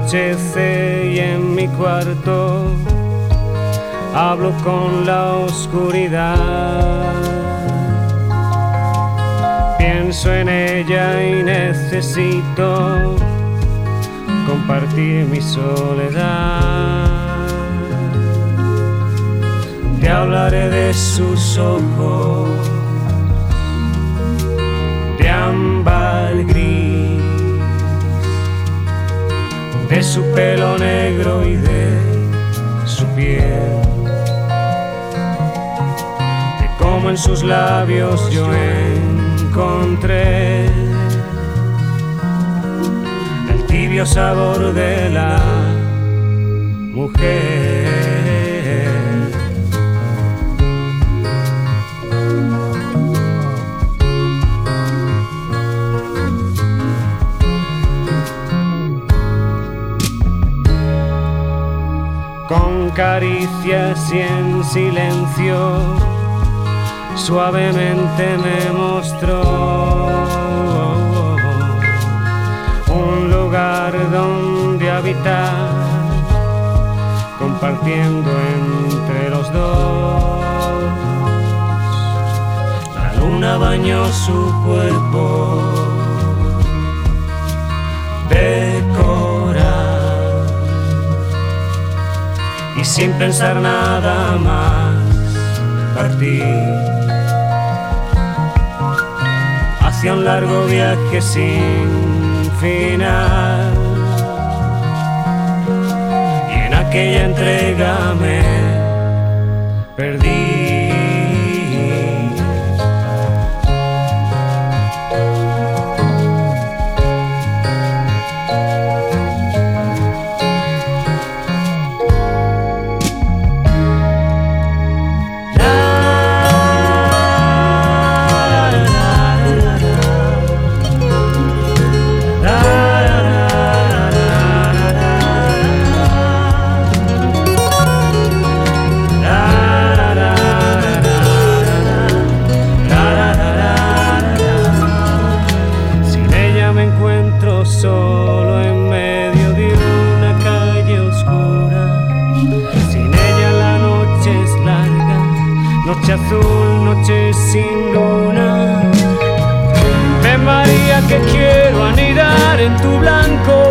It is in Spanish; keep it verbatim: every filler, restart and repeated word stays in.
anochece y en mi cuarto hablo con la oscuridad. Pienso en ella y necesito compartir mi soledad. Te hablaré de sus ojos de ámbar gris, de su pelo negro y de su piel, de cómo en sus labios yo encontré el tibio sabor de la mujer. Con caricias y en silencio suavemente me mostró un lugar donde habitar, compartiendo entre los dos. La luna bañó su cuerpo de coral y sin pensar nada más partí hacia un largo viaje sin final, y en aquella entrega me perdí. Solo en medio de una calle oscura, sin ella la noche es larga, noche azul, noche sin luna. Ven María que quiero anidar en tu blanco